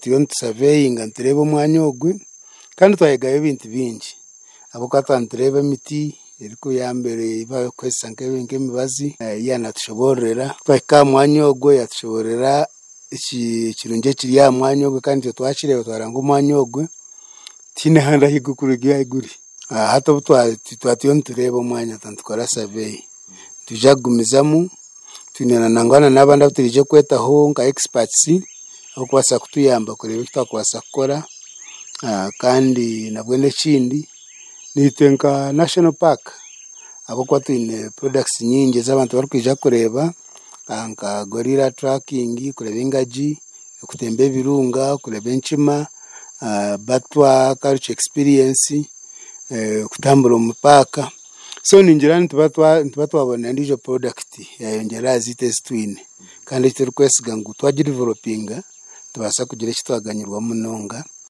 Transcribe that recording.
turiyo surveying ntureba omwanya ogwe kandi twayegayo ebintu bingi abokata ntureba emiti erikuyambere bakwesa nk'emibazi yanatushoborera twahika mwanya ogwo yatushoborera ekirungi ekiri aha mwanya ogwo kandi twakireba twaranga omwanya ogwo tiine handi ahiguri hati obu twatiyo ntureba omwanya tantukora survey tuja kugumizamu twine nangwana n'abandi abu turije kwetaho nka experts okubaasa kutuyamba kureba eki twakubaasa kukora kandi nabwe n'ekindi niitwe nka national park habwokuba twine products nyingi ez'abantu barikwija kureeba nka gorilla tracking, kureba engagi, okutemba ebirunga, kureba enkima, batwa culture experience, kutambura omu paaka. So ningira nituba twabona endiijo product yayongyera aha ziitu ezitwine kandi eki turikwesiga ngu twagi developinga tubaasa kugira eki twaganyirwa munonga.